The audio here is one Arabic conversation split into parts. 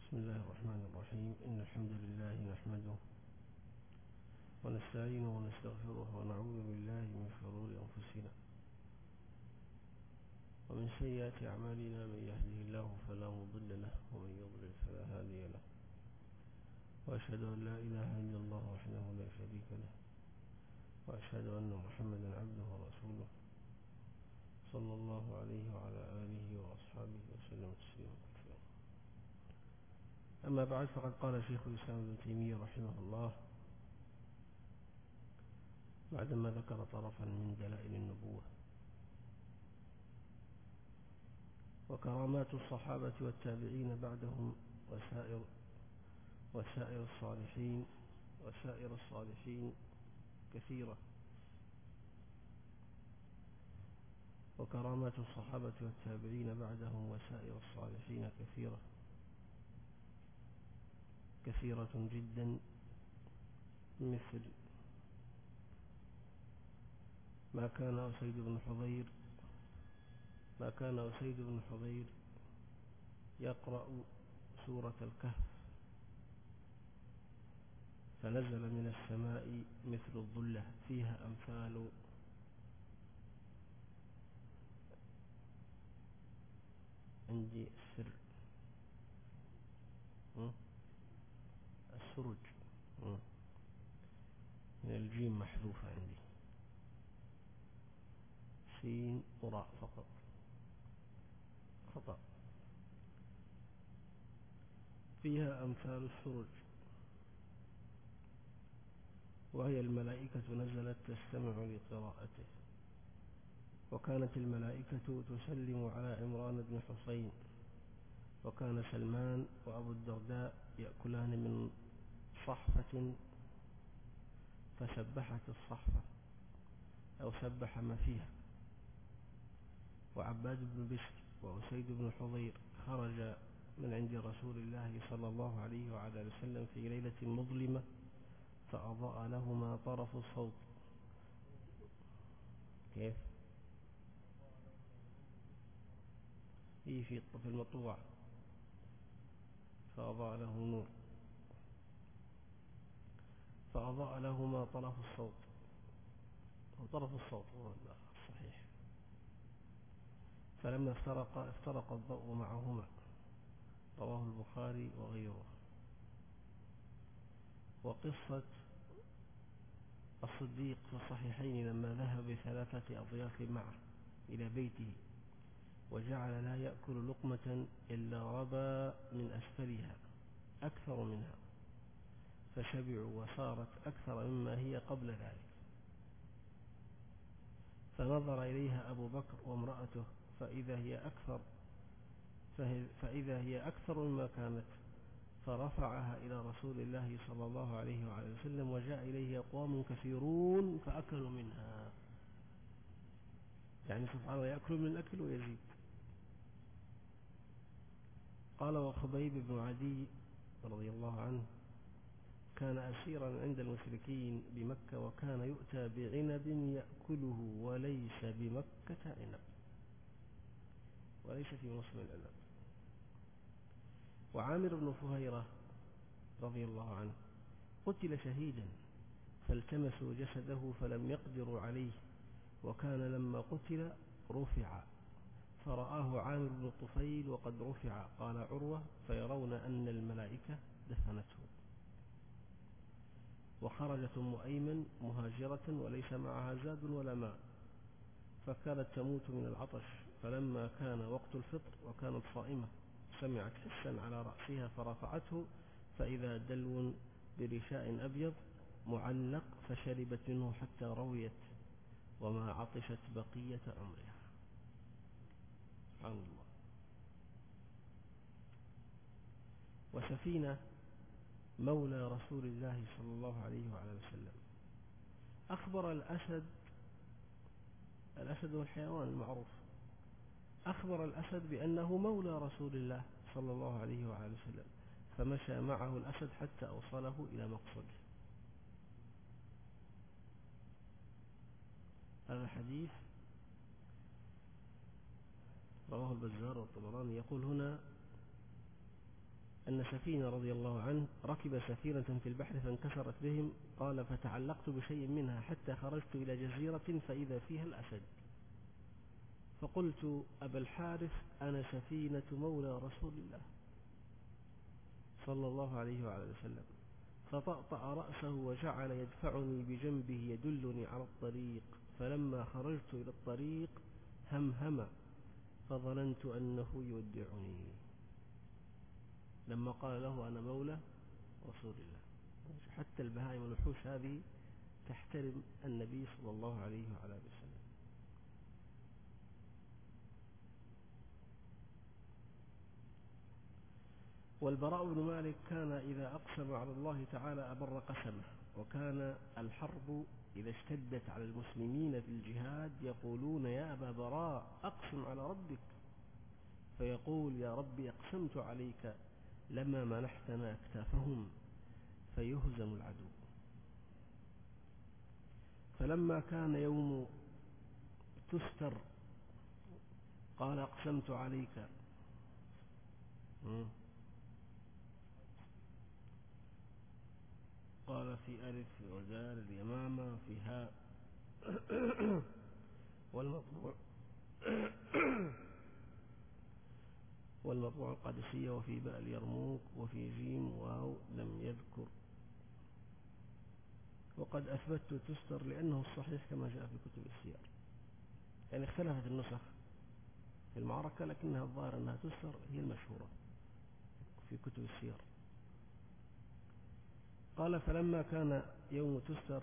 بسم الله الرحمن الرحيم. إن الحمد لله نحمده ونستعينه ونستغفره ونعوذ بالله من شرور أنفسنا ومن سيئات أعمالنا. من يهده الله فلا مضل له ومن يضلل فلا هادي له، وأشهد أن لا إله إلا الله وحده لا شريك له، وأشهد أن محمدا عبده ورسوله صلى الله عليه وعلى آله وأصحابه وسلم تسليما كثيرا. أما بعد، فقد قال شيخ الإسلام ابن تيمية رحمه الله بعدما ذكر طرفا من دلائل النبوة وكرامات الصحابة والتابعين بعدهم وسائر الصالحين كثيرة. وكرامات الصحابة والتابعين بعدهم وسائر الصالحين كثيرة جدا، مثل ما كان أسيد بن حضير يقرأ سورة الكهف فنزل من السماء مثل الظلة فيها أمثال عندي السرج من الجيم محذوفة عندي، سين وراء فقط خطأ. فيها أمثال السرج، وهي الملائكة نزلت تستمع لقراءته. وكانت الملائكة تسلم على عمران بن حسين، وكان سلمان وأبو الدرداء يأكلان من صحفة فسبحت الصحفة أو سبح ما فيها. وعباد بن بشر وأسيد بن حضير خرج من عند رسول الله صلى الله عليه وعلى وسلم في ليلة مظلمة فأضاء لهما طرف الصوت. كيف؟ في المطوع فأضاء له نور، فأضاء لهما طرف الصوت هو الصحيح. فلما افترق الضوء معهما. رواه البخاري وغيره. وقصة الصديق في الصحيحين لما ذهب ب3 أضياف معه إلى بيته وجعل لا يأكل لقمة إلا ربى من أسفلها أكثر منها، فشبعوا وصارت أكثر مما هي قبل ذلك. فنظر إليها أبو بكر وامرأته فإذا هي أكثر مما كانت، فرفعها إلى رسول الله صلى الله عليه وعلى وسلم، وجاء إليه أقوام كثيرون فأكلوا منها. يعني سبحان الله، يأكل من الأكل ويزيد. قال وخبيب بن عدي رضي الله عنه كان أسيرا عند المشركين بمكة، وكان يؤتى بعنب يأكله وليس بمكة عنب، وليس في موسم العنب. وعامر بن فهيرة رضي الله عنه قتل شهيدا فالتمسوا جسده فلم يقدروا عليه، وكان لما قتل رفع فرآه عامر بن الطفيل وقد رفع. قال عروة فيرون أن الملائكة دفنته. وخرجت أم أيمن مهاجرة وليس معها زاد ولا ماء، فكانت تموت من العطش، فلما كان وقت الفطر وكانت صائمة سمعت حسا على رأسها فرفعته، فإذا دلو برشاء أبيض معلق، فشربت منه حتى رويت وما عطشت بقية عمرها. سبحان الله. وسفينة مولى رسول الله صلى الله عليه وعلى وسلم أخبر الأسد هو الحيوان المعروف، أخبر الأسد بأنه مولى رسول الله صلى الله عليه وعلى وسلم، فمشى معه الأسد حتى أوصله إلى مقصده. هذا الحديث رواه البزار والطبراني. يقول هنا أن سفينة رضي الله عنه ركب سفينة في البحر فانكسرت بهم، قال فتعلقت بشيء منها حتى خرجت إلى جزيرة فإذا فيها الأسد، فقلت أبا الحارث أنا سفينة مولى رسول الله صلى الله عليه وعلى وسلم، فطأطأ رأسه وجعل يدفعني بجنبه يدلني على الطريق، فلما خرجت إلى الطريق همهم فظننت أنه يودعني، لما قال له أنا مولى رسول الله. حتى البهائم والوحوش هذه تحترم النبي صلى الله عليه وعلى وسلم. والبراء بن مالك كان إذا أقسم على الله تعالى أبر قسمه، وكان الحرب إذا اشتدت على المسلمين في الجهاد يقولون يا أبا براء أقسم على ربك، فيقول يا ربي أقسمت عليك لما منحتنا أكتافهم فيهزم العدو. فلما كان يوم تستر قال أقسمت عليك قال في ألف ودال اليمامة في هاء والمطبوع القادسية وفي باء اليرموك وفي جيم واو لم يذكر. وقد أثبت تستر لأنه الصحيح كما جاء في كتب السير، يعني اختلفت النسخ في المعركة لكنها الظاهر أنها تستر هي المشهورة في كتب السير. قال فلما كان يوم تستر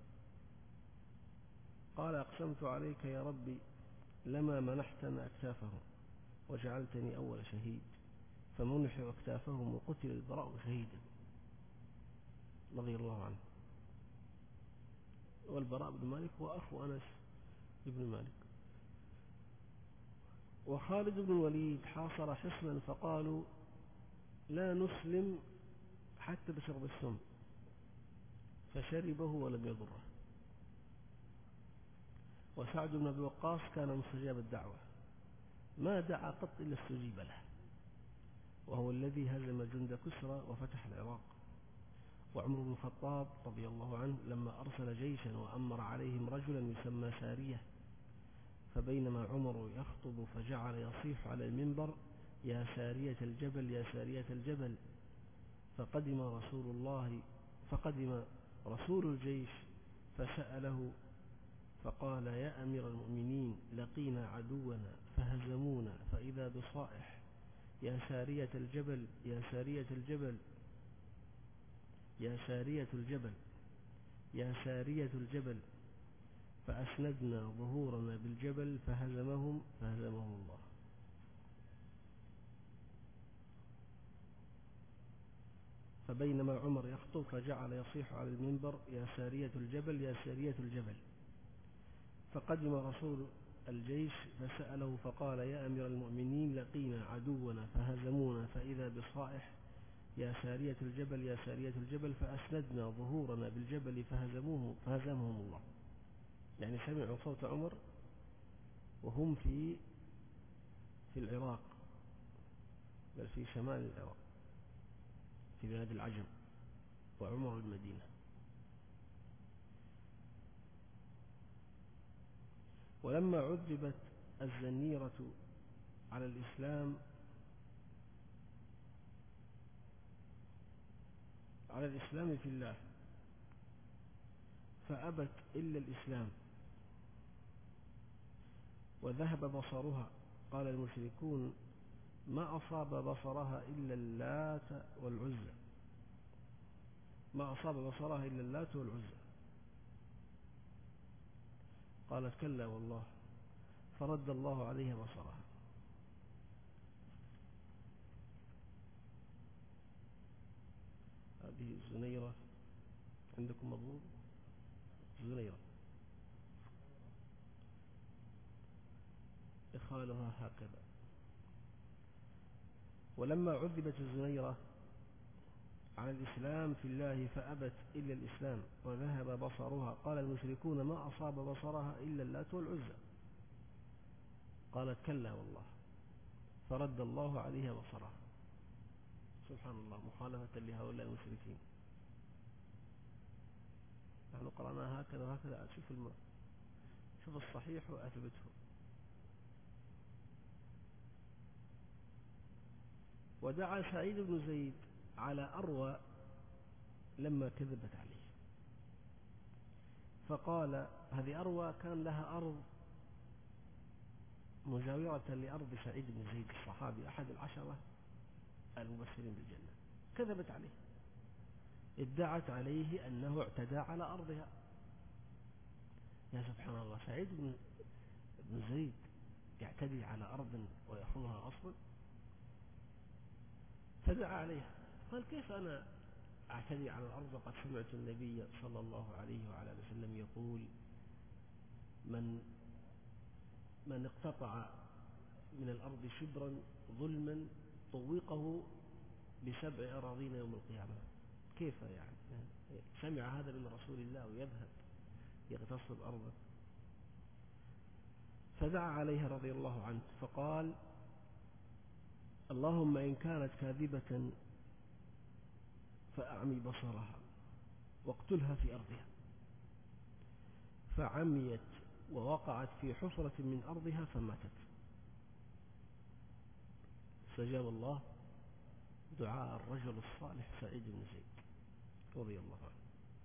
قال أقسمت عليك يا ربي لما منحتنا أكتافهم وجعلتني أول شهيد، فمنحوا أكتافهم وقتل البراء شهيدا رضي الله عنه. والبراء بن مالك هو أخو أنس بن مالك. وخالد بن الوليد حاصر حصنا فقالوا لا نسلم حتى بشرب السم، فشربه ولم يضره. وسعد بن أبي وقاص كان مستجاب الدعوة، ما دعا قط إلا استجيب له، وهو الذي هزم جند كسرى وفتح العراق. وعمر بن الخطاب رضي الله عنه لما أرسل جيشا وأمر عليهم رجلا يسمى سارية، فبينما عمر يخطب فجعل يصيح على المنبر يا سارية الجبل يا سارية الجبل، فقدم رسول الجيش فسأله فقال يا أمير المؤمنين لقينا عدونا فهزمونا فإذا بصائح يا سارية الجبل يا سارية الجبل يا سارية الجبل يا سارية الجبل، فأسندنا ظهورنا بالجبل فهزمهم الله. فبينما عمر يخطب فجعل يصيح على المنبر يا سارية الجبل يا سارية الجبل، فقدم رسول الجيش فسأله فقال يا أمير المؤمنين لقينا عدونا فهزمونا فإذا بصائح يا سارية الجبل يا سارية الجبل، فأسندنا ظهورنا بالجبل فهزمهم الله. يعني سمعوا صوت عمر وهم في العراق، بل في شمال العراق في بلاد العجم، وعمر المدينة. ولما عذبت الزنيرة على الإسلام في الله فأبت إلا الإسلام وذهب بصرها، قال المشركون ما أصاب بصرها إلا اللات والعزى، ما أصاب بصرها إلا اللات والعزى. قالت كلا والله، فرد الله عليها بصرها. هذه الزنيرة عندكم مضبوط؟ زنيرة إخالها هكذا. ولما عذبت الزنيرة على الإسلام في الله فأبت إلا الإسلام وذهب بصرها، قال المشركون ما أصاب بصرها إلا اللات والعزى. قالت كلا والله، فرد الله عليها بصرها. سبحان الله مخالفة لهؤلاء المشركين. نحن قرأنا هكذا وهكذا. شوف الصحيح وأثبته. ودعا سعيد بن زيد على أروى لما كذبت عليه، فقال هذه أروى كان لها أرض مجاورة لأرض سعيد بن زيد الصحابي أحد العشرة المبشرين بالجنة، كذبت عليه، ادعت عليه أنه اعتدى على أرضها. يا سبحان الله، سعيد بن زيد يعتدي على أرض ويأخذها غصبا؟ فدعا عليها، قال كيف أنا أعتدي على الأرض وقد سمعت النبي صلى الله عليه وعلى وسلم يقول من اقتطع من الأرض شبرا ظلما طوقه ب7 أراضين يوم القيامة. كيف يعني سمع هذا من رسول الله ويذهب يغتصب أرضه؟ فدعا عليها رضي الله عنه فقال اللهم إن كانت كاذبة فأعمي بصرها واقتلها في أرضها. فعميت ووقعت في حفرة من أرضها فماتت. استجاب الله دعاء الرجل الصالح سعيد بن زيد رضي الله عنه.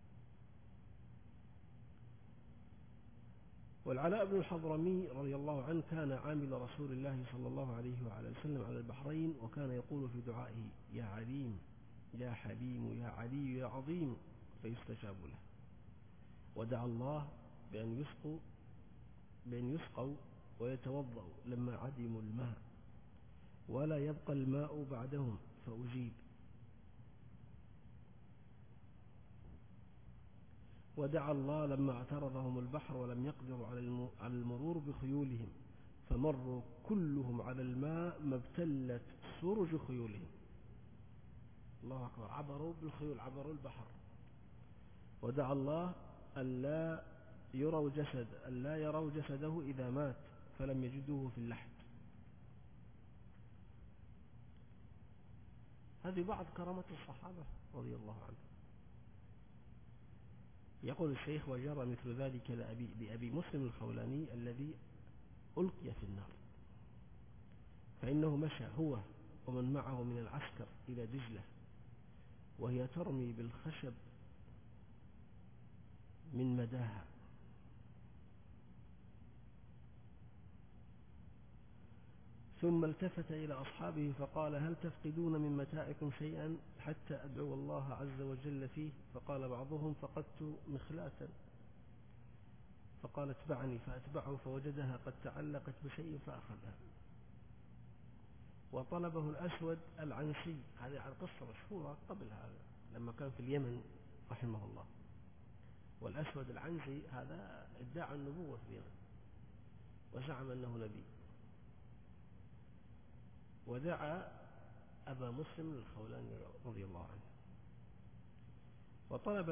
والعلاء بن الحضرمي رضي الله عنه كان عامل رسول الله صلى الله عليه وعلى وسلم على البحرين، وكان يقول في دعائه يا عليم يا حليم يا علي يا عظيم فيستجاب له. ودعا الله بأن يسقوا ويتوضأوا لما عدموا الماء ولا يبقى الماء بعدهم فأجيب. ودعا الله لما اعترضهم البحر ولم يقدروا على المرور بخيولهم فمروا كلهم على الماء ما ابتلت سرج خيولهم. الله أكبر، عبروا بالخيول، عبروا البحر. ودعا الله ألا يروا جسده إذا مات فلم يجدوه في اللحد. هذه بعض كرامة الصحابة رضي الله عنهم. يقول الشيخ وجرى مثل ذلك لأبي مسلم الخولاني الذي ألقي في النار، فإنه مشى هو ومن معه من العسكر إلى دجلة وهي ترمي بالخشب من مداها، ثم التفت إلى أصحابه فقال هل تفقدون من متاعكم شيئا حتى أدعو الله عز وجل فيه؟ فقال بعضهم فقدت مخلاة، فقال اتبعني فأتبعه فوجدها قد تعلقت بشيء فأخذها. وطلبه الأسود العنسي، هذه عن قصة مشهورة قبل هذا لما كان في اليمن رحمه الله. والأسود العنسي هذا ادعى النبوة في اليمن وزعم أنه نبي، ودعا أبا مسلم الخولاني رضي الله عنه. وطلبه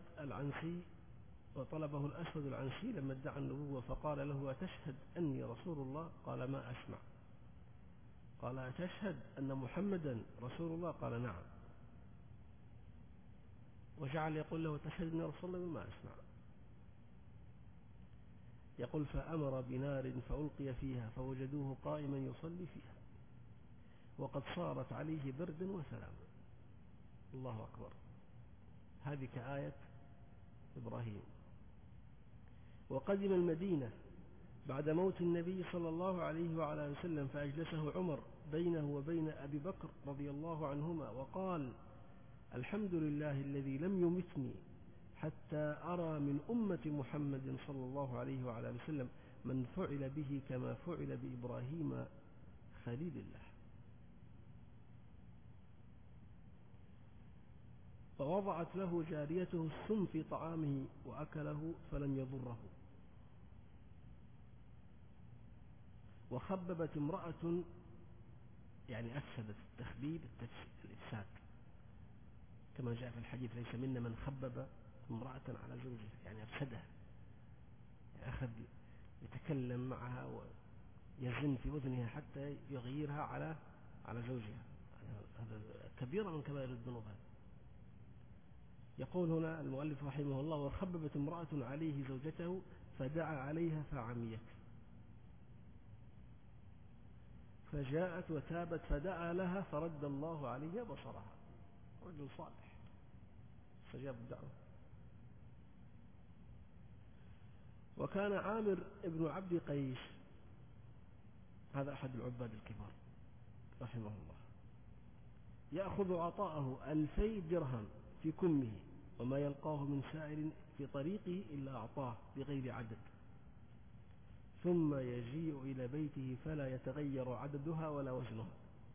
الأسود العنسي لما ادعى النبوة فقال له أتشهد أني رسول الله؟ قال ما أسمع. قال أتشهد أن محمدا رسول الله؟ قال نعم. وجعل يقول له تشهد أني رسول الله؟ ما أسمع. يقول فأمر بنار فألقي فيها فوجدوه قائما يصلي فيها وقد صارت عليه برد وسلام. الله أكبر، هذه كآية إبراهيم. وقدم المدينة بعد موت النبي صلى الله عليه وعلى وسلم فأجلسه عمر بينه وبين أبي بكر رضي الله عنهما وقال الحمد لله الذي لم يمتني حتى أرى من أمة محمد صلى الله عليه وعلى وسلم من فعل به كما فعل بإبراهيم خليل الله. فوضعت له جاريته السم في طعامه وأكله فلم يضره. وخببت امرأة، يعني أفسدت التخبيب الإفساد، كما جاء في الحديث ليس منا من خبب امرأة على زوجها، يعني أفسدها، يعني أخذ يتكلم معها ويزن في أذنها حتى يغيرها على زوجها. هذا كبيرة من كبائر الذنوب. يقول هنا المؤلف رحمه الله: وخببت امرأة عليه زوجته فدعا عليها فعميت، فجاءت وتابت فدعا لها فرد الله عليها بصرها. رجل صالح استجاب الدعوة. وكان عامر ابن عبد قيس، هذا أحد العباد الكبار رحمه الله، يأخذ عطاءه 2000 درهم في كمه، وما يلقاه من سائر في طريقه إلا أعطاه بغير عدد، ثم يجيء إلى بيته فلا يتغير عددها ولا وزنها.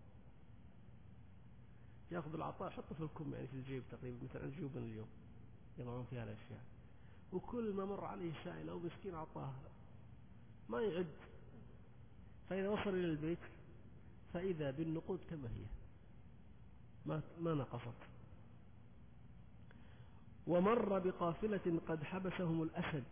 يأخذ العطاء يحطه في الكم، يعني في الجيب تقريبا، مثل الجيوب اليوم يضعون فيها الأشياء، وكل ما مر عليه سائل أو مسكين عطاه، ما يعد. فإذا وصل إلى البيت فإذا بالنقود كما هي، ما نقصت. ومر بقافلة قد حبسهم الأسد،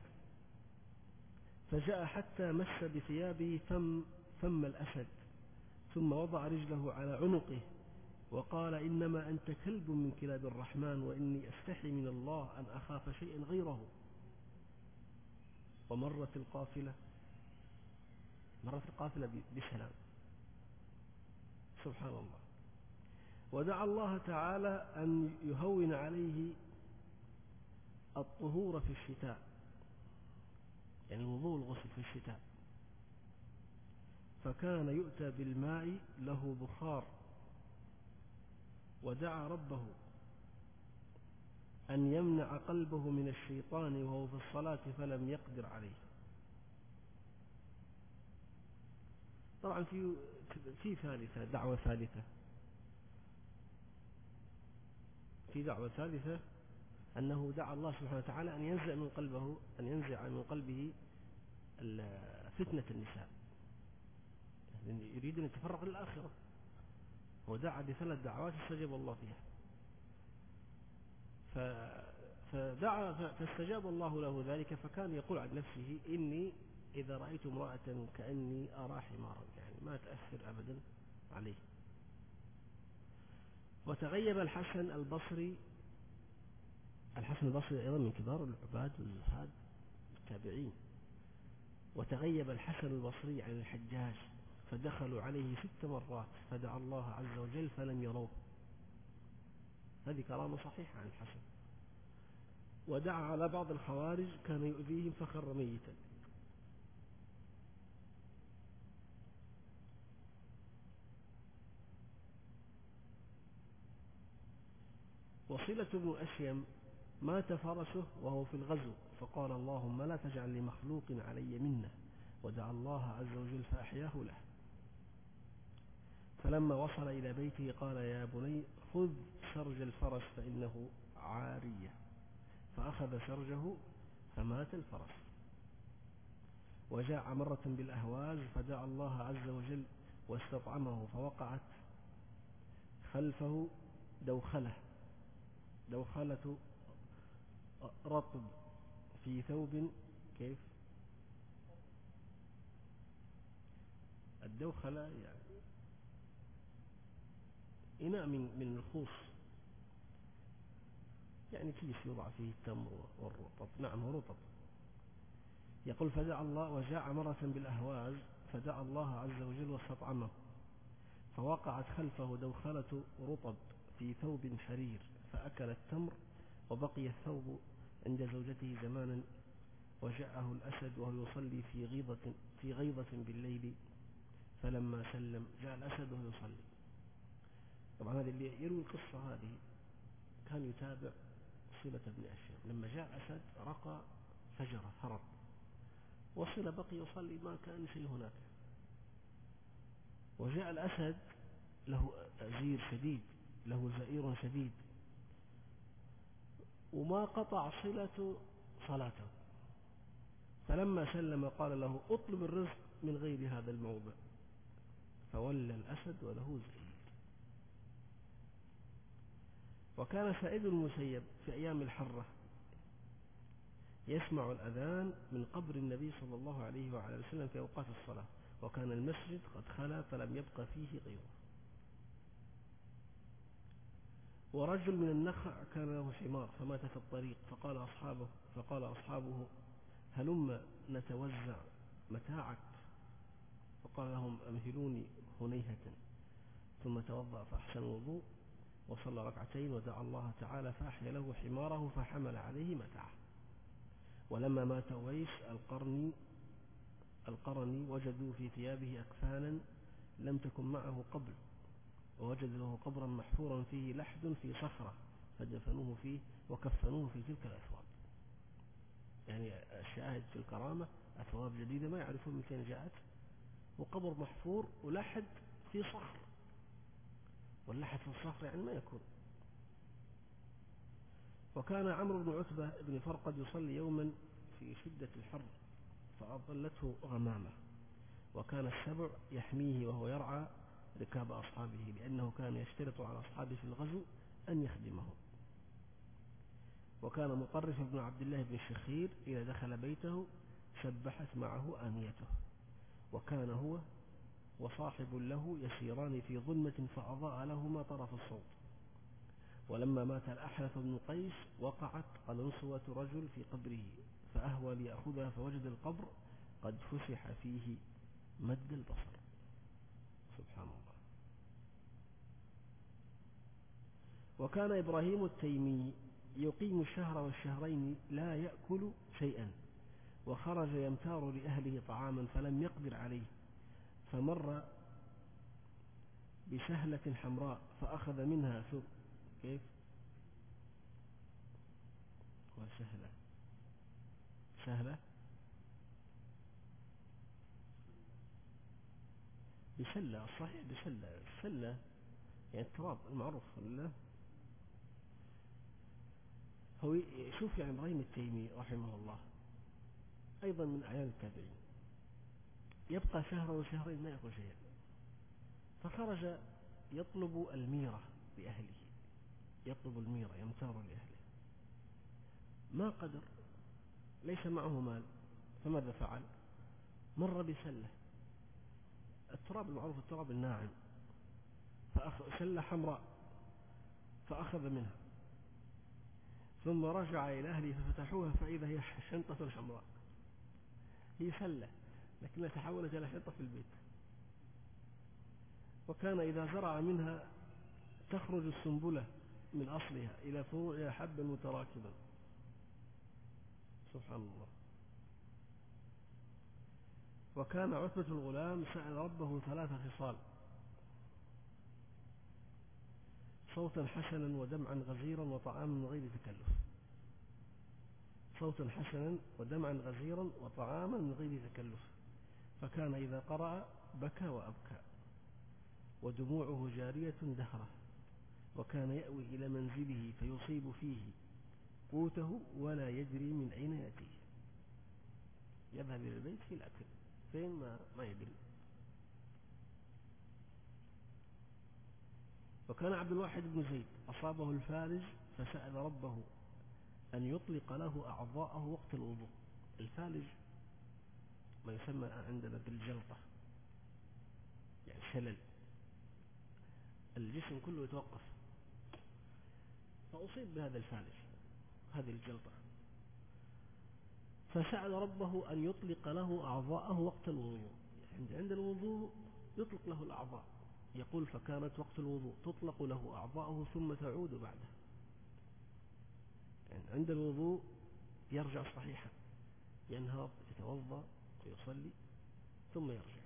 فجاء حتى مس بثيابه فم الأسد، ثم وضع رجله على عنقه وقال: إنما أنت كلب من كلاب الرحمن، وإني أستحي من الله أن أخاف شيئا غيره. ومرت القافلة بسلام. سبحان الله. ودعا الله تعالى أن يهون عليه الطهور في الشتاء، يعني الوضوء الغسل في الشتاء، فكان يؤتى بالماء له بخار، ودعا ربه أن يمنع قلبه من الشيطان وهو في الصلاة فلم يقدر عليه. طبعا في دعوة ثالثة أنه دعا الله سبحانه وتعالى أن ينزع من قلبه فتنة النساء، يعني يريد أن يتفرغ للآخرة، ودعا ب3 دعوات استجاب الله فيها. فاستجاب الله له ذلك، فكان يقول عن نفسه: إني إذا رأيت امرأة كأني أرى حمارا، يعني ما تأثر أبدا عليه. وتغيب الحسن البصري أيضا من كبار العباد والزهاد التابعين. وتغيب الحسن البصري عن الحجاج، فدخلوا عليه 6 مرات فدعا الله عز وجل فلم يروه. هذه كرامة صحيحة عن الحسن. ودعا على بعض الخوارج كان يؤذيهم فخر ميتا. وصلة بن أشيم مات فرسه وهو في الغزو، فقال: اللهم لا تجعل لمخلوق علي منه، ودعا الله عز وجل فأحياه له. فلما وصل إلى بيته قال: يا بني خذ سرج الفرس فإنه عارية، فأخذ سرجه فمات الفرس. وجاء مرة بالأهواز فدعا الله عز وجل واستطعمه، فوقعت خلفه دوخلة رطب في ثوب. كيف الدوخلة؟ يعني إناء من الخوص، يعني كيس يوضع فيه التمر والرطب. نعم، هو رطب. يقول: فدعا الله. وجاء مرة بالأهواز فدعا الله عز وجل واستطعمه، فوقعت خلفه دوخلة رطب في ثوب حرير، فأكل التمر، وبقي الثوب عند زوجته زمانا، وجاءه الأسد وهو يصلي في غيضة بالليل، فلما سلم جاء الأسد وهو يصلي. طبعا هذا اللي يروي القصة هذه كان يتابع صلة بن أشيم. لما جاء الأسد رقى فجر هرب، وصل بقي يصلي ما كان شيء هناك. وجاء الأسد له زئير شديد، وما قطع صلة صلاته. فلما سلم قال له: اطلب الرزق من غير هذا الموضع، فولى الأسد وله زئير. وكان سعيد المسيب في أيام الحرة يسمع الأذان من قبر النبي صلى الله عليه وعلى وسلم في أوقات الصلاة، وكان المسجد قد خلا فلم يبق فيه غيره. ورجل من النخع كان له حمار فمات في الطريق، فقال أصحابه هلم نتوزع متاعك، فقال لهم أمهلوني هنيهة، ثم توضأ فأحسن الوضوء وصلى ركعتين ودعا الله تعالى فأحيا له حماره فحمل عليه متاعه. ولما مات أويس القرني وجدوا في ثيابه أكفانا لم تكن معه قبل، ووجد له قبرا محفورا فيه لحد في صخرة فدفنوه فيه وكفنوه في تلك الأثواب. يعني الشاهد في الكرامة أثواب جديدة ما يعرفون من كان جاءت، وقبر محفور ولحد في صخر، واللحد في الصخر يعني ما يكون. وكان عمرو بن عتبة بن فرقد يصلي يوما في شدة الحر فأضلته غمامة، وكان السبع يحميه وهو يرعى ركاب أصحابه، لأنه كان يشترط على أصحابه في الغزو أن يخدمهم. وكان مطرف بن عبد الله بن الشخير إذا دخل بيته سبحت معه آنيته، وكان هو وصاحب له يسيران في ظلمة فأضاء لهما طرف الصوت. ولما مات الأحنف بن قيس وقعت قلنسوة رجل في قبره فأهوى ليأخذها فوجد القبر قد فسح فيه مد البصر. سبحان الله. وكان إبراهيم التيمي يقيم الشهر والشهرين لا يأكل شيئا، وخرج يمتار لأهله طعاما فلم يقدر عليه، فمر بسهلة حمراء فأخذ منها كيف سهلة بسلة، الصحيح بسلة يعني التراب المعروف. هو شوف يعني إبراهيم التيمي رحمه الله أيضا من أعيان التابعين، يبقى شهر وشهرين ما يأكل شيئا، فخرج يطلب الميرة لأهله، يطلب الميرة يمتار لأهله، ما قدر، ليس معه مال، فماذا فعل؟ مر بسلة، التراب المعروف التراب الناعم، سلة حمراء فأخذ منها، ثم رجع إلى أهله ففتحوها فإذا هي شنطة حمراء، هي سلة لكنها تحولت إلى شنطة في البيت. وكان إذا زرع منها تخرج السنبلة من أصلها إلى فروعها حبا متراكبا. سبحان الله. وكان عتبة الغلام سأل ربه 3 خصال: صوتا حسنا ودمعا غزيرا وطعاما من غير تكلف. صوتا حسنا ودمعا غزيرا وطعاما من غير تكلف، فكان إذا قرأ بكى وأبكى ودموعه جارية دهره، وكان يأوي إلى منزله فيصيب فيه قوته ولا يدري من أين يأتيه، يذهب إلى البيت في الأكل فين ما يدري. وكان عبد الواحد بن زيد أصابه الفالج فسأل ربه أن يطلق له أعضاءه وقت الوضوء. الفالج ما يسمى عندنا بالجلطة، يعني شلل، الجسم كله يتوقف، فأصيب بهذا الفالج، هذه الجلطة، فسأل ربه أن يطلق له أعضاءه وقت الوضوء، يعني عند الوضوء يطلق له الأعضاء. يقول فكانت وقت الوضوء تطلق له أعضاءه ثم تعود بعده، يعني عند الوضوء يرجع صحيحا، ينهض يتوضأ ويصلي ثم يرجع.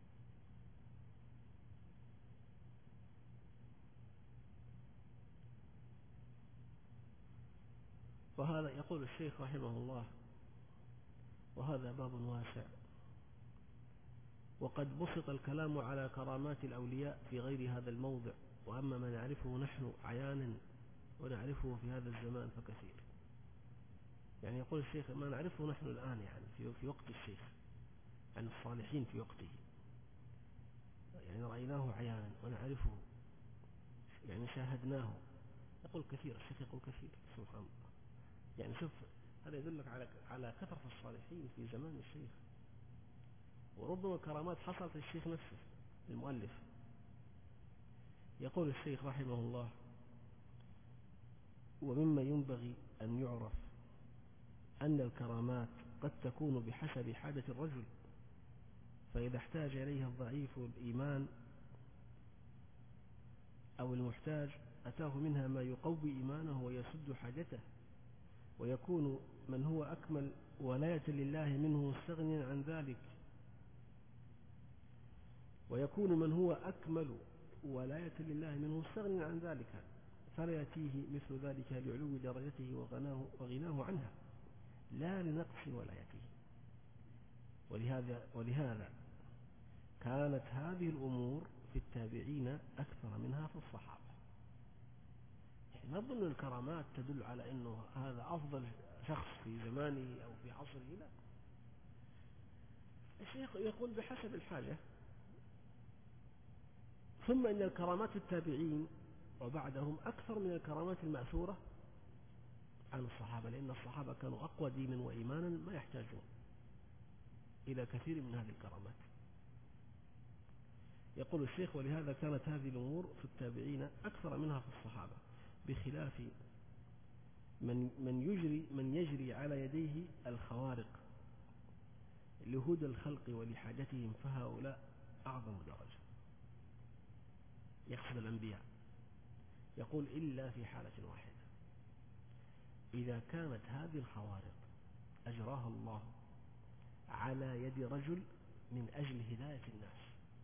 وهذا يقول الشيخ رحمه الله: وهذا باب واسع، وقد بسط الكلام على كرامات الأولياء في غير هذا الموضع، وأما ما نعرفه نحن عيانا ونعرفه في هذا الزمان فكثير. يعني يقول الشيخ ما نعرفه نحن الآن يعني في وقت الشيخ عن الصالحين في وقته، يعني رأيناه عيانا ونعرفه، يعني شاهدناه. يقول كثير، الشيخ يقول كثير، سبحان الله. يعني شوف، هذا يدلك على كثرة الصالحين في زمان الشيخ، وربما كرامات حصلت للشيخ نفسه المؤلف. يقول الشيخ رحمه الله: ومما ينبغي أن يعرف أن الكرامات قد تكون بحسب حاجة الرجل، فإذا احتاج إليها الضعيف الإيمان أو المحتاج أتاه منها ما يقوي إيمانه ويسد حاجته، ويكون من هو أكمل ولاية لله منه مستغنيا عن ذلك، ويكون من هو أكمل ولاية لله منه مستغنيا عن ذلك، فلا يأتيه مثل ذلك لعلو درجته وغناه عنها، لا لنقص ولايته. ولهذا كانت هذه الأمور في التابعين أكثر منها في الصحابة. يعني ما أظن الكرامات تدل على أنه هذا أفضل شخص في زمانه أو في عصره، لا، الشيخ يقول بحسب الحاجة. ثم إن الكرامات في التابعين وبعدهم أكثر من الكرامات المأثورة عن الصحابة، لأن الصحابة كانوا أقوى دينا وإيمانا ما يحتاجون إلى كثير من هذه الكرامات. يقول الشيخ: ولهذا كانت هذه الأمور في التابعين أكثر منها في الصحابة، بخلاف من يجري على يديه الخوارق لهدى الخلق ولحاجتهم، فهؤلاء أعظم درجة. يقصد الأنبياء، يقول: إلا في حالة واحدة، إذا كانت هذه الخوارق أجراها الله على يد رجل من أجل هداية الناس،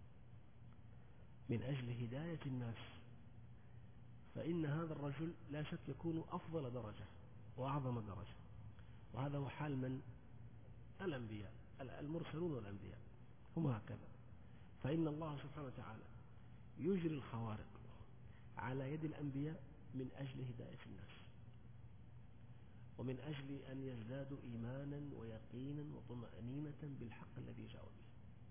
من أجل هداية الناس، فإن هذا الرجل لا شك يكون أفضل درجة وأعظم درجة. وهذا هو حال من الأنبياء، المرسلون والأنبياء هم هكذا. فإن الله سبحانه وتعالى يجري الخوارق على يد الأنبياء من أجل هداية الناس، ومن أجل أن يزدادوا إيمانا ويقينا وطمأنينة بالحق الذي جاءوا به.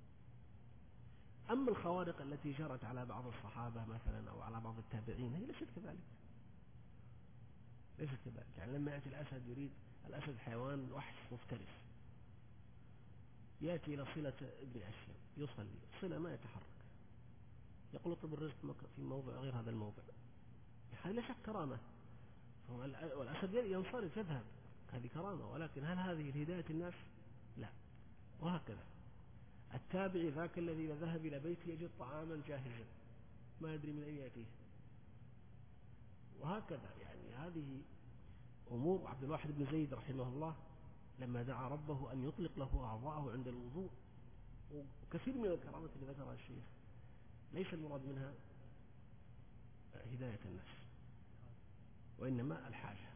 أما الخوارق التي جرت على بعض الصحابة مثلا أو على بعض التابعين هي ليست كذلك، ليست كذلك. يعني لما يأتي الأسد يريد، الأسد حيوان وحش مفترس، يأتي إلى صلة ابن أشيم يصلي، صلة ما يتحرك، يقول: اطلب الرزق في موضع غير هذا الموضع. هذه لا شك كرامة، والأسد ينصرف يذهب، هذه كرامة، ولكن هل هذه هداية الناس؟ لا. وهكذا التابعي ذاك الذي ذهب إلى بيته يجد طعاما جاهزا ما يدري من أين يأتيه، وهكذا. يعني هذه أمور. عبد الواحد بن زيد رحمه الله لما دعا ربه أن يطلق له أعضاءه عند الوضوء، وكثير من الكرامات اللي ذكرها الشيخ ليس المراد منها هداية الناس، وإنما الحاجة،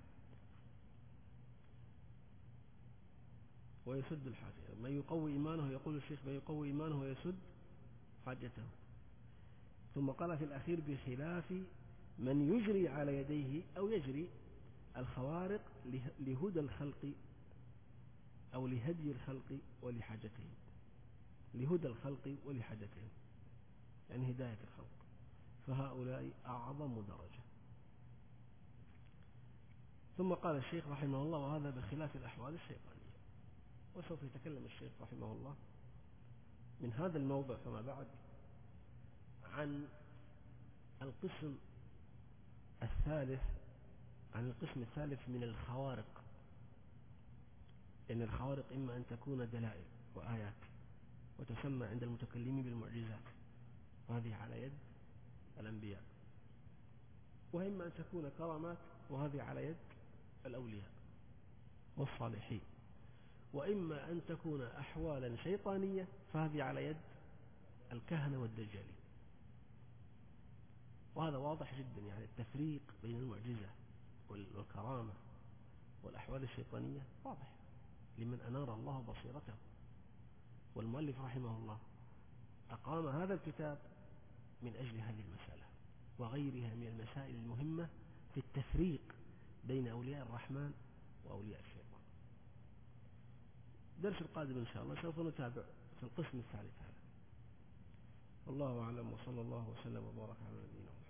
ويسد الحاجة. ما يقوي إيمانه، يقول الشيخ: ما يقوي إيمانه ويسد حاجته. ثم قال في الأخير: بخلاف من يجري على يديه أو يجري الخوارق لهدى الخلق أو لهدي الخلق ولحاجتهم، لهدى الخلق ولحاجتهم، يعني هداية الخلق، فهؤلاء أعظم درجة. ثم قال الشيخ رحمه الله: وهذا بخلاف الأحوال الشيطانية. وسوف يتكلم الشيخ رحمه الله من هذا الموضع فما بعد عن القسم الثالث، عن القسم الثالث من الخوارق. إن الخوارق إما أن تكون دلائل وآيات، وتسمى عند المتكلمين بالمعجزات، وهذه على يد الأنبياء، وإما أن تكون كرامات، وهذه على يد الأولياء والصالحين، وإما أن تكون أحوالا شيطانية، فهذه على يد الكهنة والدجالين. وهذا واضح جدا، يعني التفريق بين المعجزة والكرامة والأحوال الشيطانية واضح لمن أنار الله بصيرته. والمؤلف رحمه الله أقام هذا الكتاب من أجل هذه المسألة وغيرها من المسائل المهمة في التفريق بين أولياء الرحمن وأولياء الشيطان. الدرس القادم إن شاء الله سوف نتابع في القسم الثالث هذا. والله أعلم، وصلى الله وسلم وبارك على نبينا محمد.